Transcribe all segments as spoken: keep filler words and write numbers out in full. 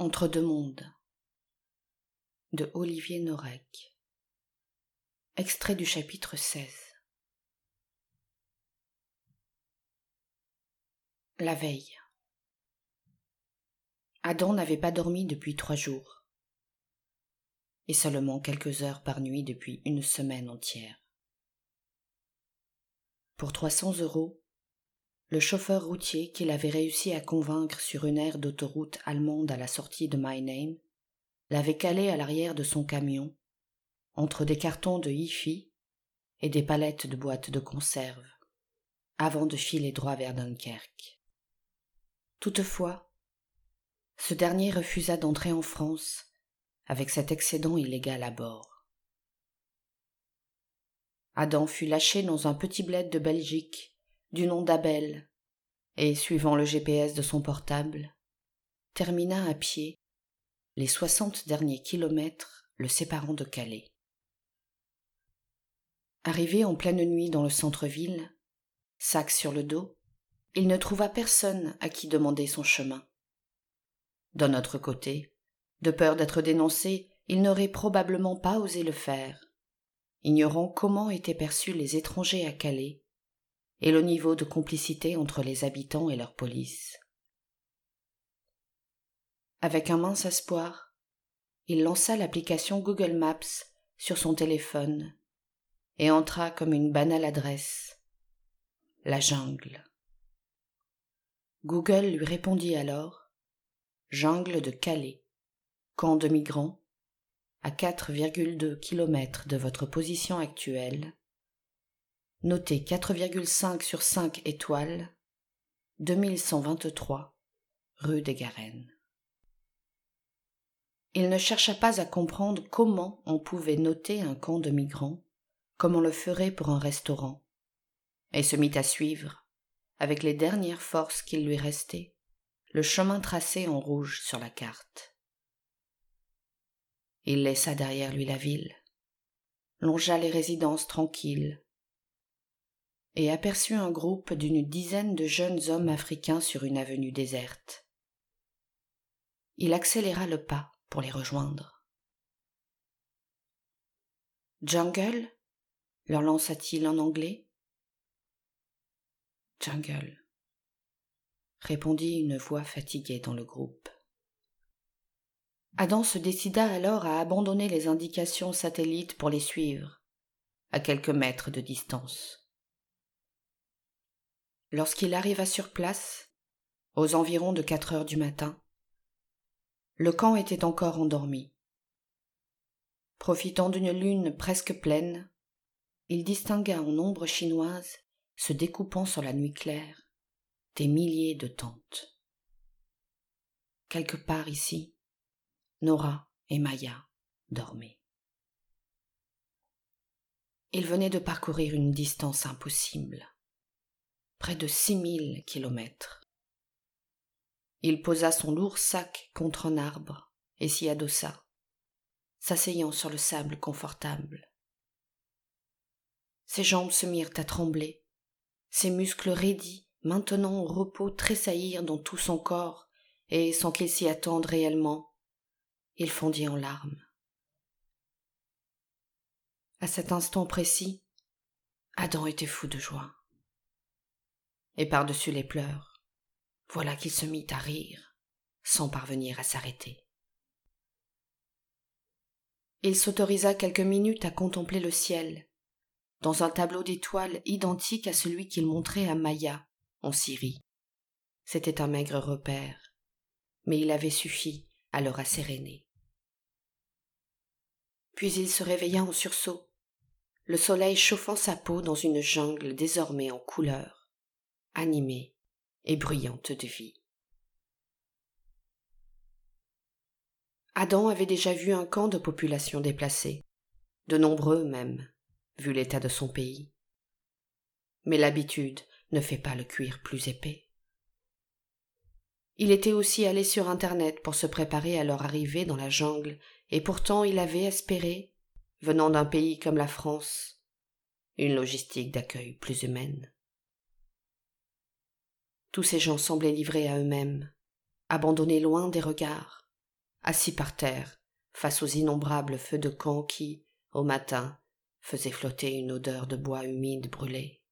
Entre deux mondes de Olivier Norek. Extrait du chapitre seize. La veille. Adam n'avait pas dormi depuis trois jours, et seulement quelques heures par nuit depuis une semaine entière. Pour trois cents euros, le chauffeur routier qu'il avait réussi à convaincre sur une aire d'autoroute allemande à la sortie de Meinheim l'avait calé à l'arrière de son camion, entre des cartons de hi-fi et des palettes de boîtes de conserve, avant de filer droit vers Dunkerque. Toutefois, ce dernier refusa d'entrer en France avec cet excédent illégal à bord. Adam fut lâché dans un petit bled de Belgique du nom d'Abel et, suivant le G P S de son portable, termina à pied les soixante derniers kilomètres le séparant de Calais. Arrivé en pleine nuit dans le centre-ville, sac sur le dos, il ne trouva personne à qui demander son chemin. D'un autre côté, de peur d'être dénoncé, il n'aurait probablement pas osé le faire, ignorant comment étaient perçus les étrangers à Calais et le niveau de complicité entre les habitants et leur police. Avec un mince espoir, il lança l'application Google Maps sur son téléphone et entra comme une banale adresse, la jungle. Google lui répondit alors « Jungle de Calais, camp de migrants, à quatre virgule deux kilomètres de votre position actuelle, notez quatre virgule cinq sur cinq étoiles, deux mille cent vingt-trois, rue des Garennes. » Il ne chercha pas à comprendre comment on pouvait noter un camp de migrants, comme on le ferait pour un restaurant, et se mit à suivre, avec les dernières forces qu'il lui restait, le chemin tracé en rouge sur la carte. Il laissa derrière lui la ville, longea les résidences tranquilles, et aperçut un groupe d'une dizaine de jeunes hommes africains sur une avenue déserte. Il accéléra le pas pour les rejoindre. « Jungle » leur lança-t-il en anglais. « Jungle » répondit une voix fatiguée dans le groupe. Adam se décida alors à abandonner les indications satellites pour les suivre, à quelques mètres de distance. Lorsqu'il arriva sur place, aux environs de quatre heures du matin, le camp était encore endormi. Profitant d'une lune presque pleine, il distingua en ombre chinoise, se découpant sur la nuit claire, des milliers de tentes. Quelque part ici, Nora et Maya dormaient. Il venait de parcourir une distance impossible, près de six mille kilomètres. Il posa son lourd sac contre un arbre et s'y adossa, s'asseyant sur le sable confortable. Ses jambes se mirent à trembler, ses muscles raidis, maintenant au repos, tressaillirent dans tout son corps, et sans qu'il s'y attende réellement, il fondit en larmes. À cet instant précis, Adam était fou de joie. Et par-dessus les pleurs, voilà qu'il se mit à rire, sans parvenir à s'arrêter. Il s'autorisa quelques minutes à contempler le ciel, dans un tableau d'étoiles identique à celui qu'il montrait à Maya, en Syrie. C'était un maigre repère, mais il avait suffi à le rasséréner. Puis il se réveilla en sursaut, le soleil chauffant sa peau dans une jungle désormais en couleurs, animée et bruyante de vie. Adam avait déjà vu un camp de population déplacée, de nombreux même, vu l'état de son pays. Mais l'habitude ne fait pas le cuir plus épais. Il était aussi allé sur Internet pour se préparer à leur arrivée dans la jungle, et pourtant il avait espéré, venant d'un pays comme la France, une logistique d'accueil plus humaine. Tous ces gens semblaient livrés à eux-mêmes, abandonnés loin des regards, assis par terre, face aux innombrables feux de camp qui, au matin, faisaient flotter une odeur de bois humide brûlé.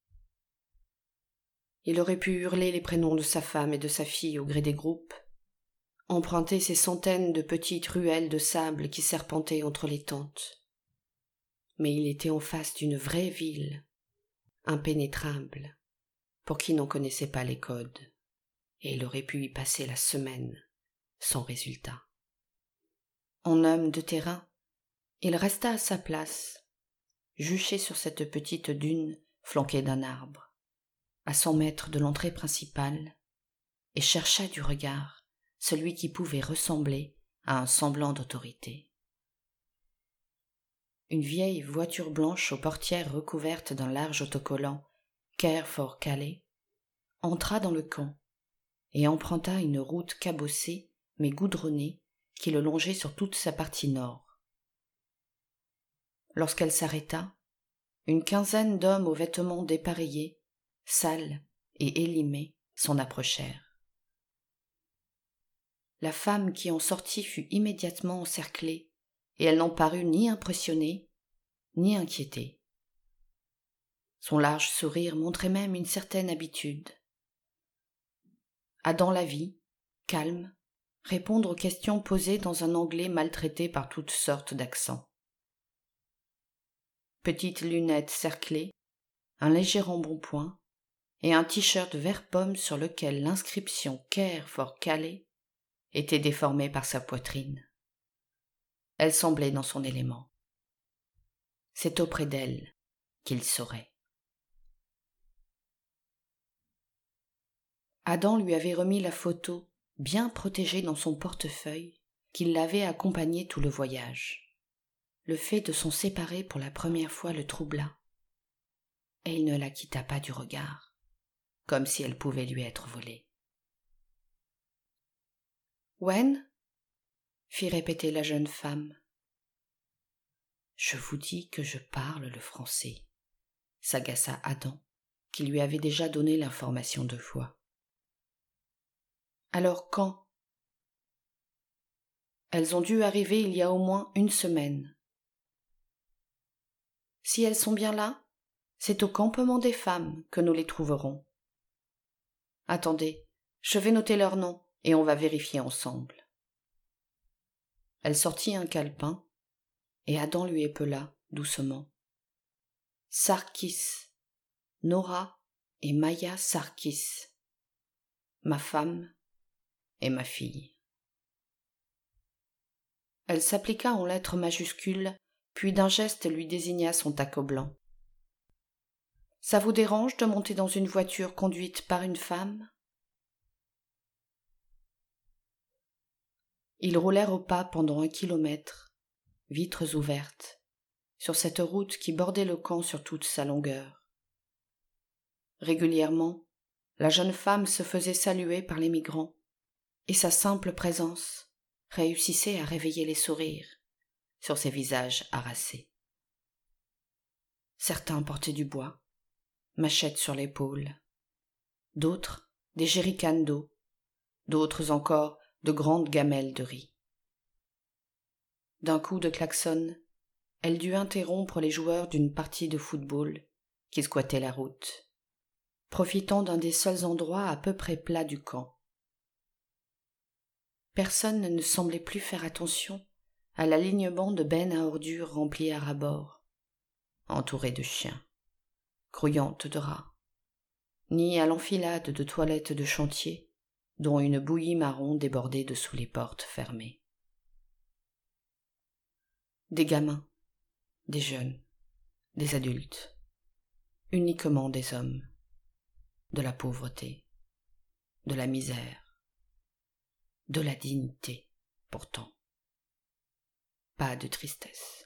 Il aurait pu hurler les prénoms de sa femme et de sa fille au gré des groupes, emprunter ces centaines de petites ruelles de sable qui serpentaient entre les tentes. Mais il était en face d'une vraie ville, impénétrable, pour qui n'en connaissait pas les codes, et il aurait pu y passer la semaine, sans résultat. En homme de terrain, il resta à sa place, juché sur cette petite dune flanquée d'un arbre, à cent mètres de l'entrée principale, et chercha du regard celui qui pouvait ressembler à un semblant d'autorité. Une vieille voiture blanche aux portières recouvertes d'un large autocollant « Care for Calais » entra dans le camp et emprunta une route cabossée mais goudronnée qui le longeait sur toute sa partie nord. Lorsqu'elle s'arrêta, une quinzaine d'hommes aux vêtements dépareillés, sales et élimés, s'en approchèrent. La femme qui en sortit fut immédiatement encerclée, et elle n'en parut ni impressionnée, ni inquiétée. Son large sourire montrait même une certaine habitude. Adam la vit, calme, répondre aux questions posées dans un anglais maltraité par toutes sortes d'accents. Petites lunettes cerclées, un léger embonpoint et un t-shirt vert pomme sur lequel l'inscription « Care for Calais » était déformée par sa poitrine. Elle semblait dans son élément. C'est auprès d'elle qu'il saurait. Adam lui avait remis la photo, bien protégée dans son portefeuille, qui l'avait accompagnée tout le voyage. Le fait de s'en séparer pour la première fois le troubla, et il ne la quitta pas du regard, comme si elle pouvait lui être volée. « Wen ?» fit répéter la jeune femme. « Je vous dis que je parle le français, » s'agaça Adam, qui lui avait déjà donné l'information deux fois. « Alors quand ?» « Elles ont dû arriver il y a au moins une semaine. » « Si elles sont bien là, c'est au campement des femmes que nous les trouverons. » « Attendez, je vais noter leurs noms et on va vérifier ensemble. » Elle sortit un calepin et Adam lui épela doucement. « Sarkis, Nora et Maya Sarkis, ma femme et ma fille. » Elle s'appliqua en lettres majuscules, puis d'un geste lui désigna son taco blanc. « Ça vous dérange de monter dans une voiture conduite par une femme ?» Ils roulèrent au pas pendant un kilomètre, vitres ouvertes, sur cette route qui bordait le camp sur toute sa longueur. Régulièrement, la jeune femme se faisait saluer par les migrants, et sa simple présence réussissait à réveiller les sourires sur ces visages harassés. Certains portaient du bois, machettes sur l'épaule, d'autres des jerrycans d'eau, d'autres encore de grandes gamelles de riz. D'un coup de klaxon, elle dut interrompre les joueurs d'une partie de football qui squattaient la route, profitant d'un des seuls endroits à peu près plats du camp. Personne ne semblait plus faire attention à l'alignement de bennes à ordures remplies à ras-bord, entourées de chiens, grouillantes de rats, ni à l'enfilade de toilettes de chantier dont une bouillie marron débordait dessous les portes fermées. Des gamins, des jeunes, des adultes, uniquement des hommes, de la pauvreté, de la misère, de la dignité, pourtant. Pas de tristesse.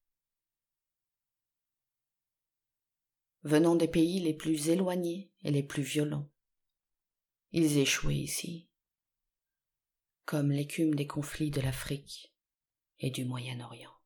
Venant des pays les plus éloignés et les plus violents, ils échouaient ici, comme l'écume des conflits de l'Afrique et du Moyen-Orient.